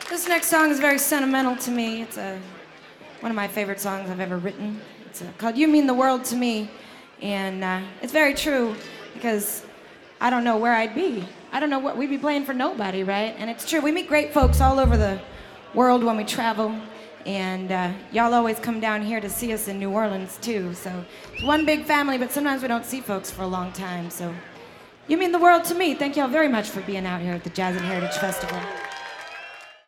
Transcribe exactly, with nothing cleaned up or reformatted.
This next song is very sentimental to me. It's a, one of my favorite songs I've ever written. It's uh called You Mean the World to Me. And uh, it's very true because I don't know where I'd be. I don't know what we'd be playing for nobody, right? And it's true. We meet great folks all over the world when we travel. And uh, y'all always come down here to see us in New Orleans, too. So it's one big family, but sometimes we don't see folks for a long time. So you mean the world to me. Thank y'all very much for being out here at the Jazz and Heritage Festival.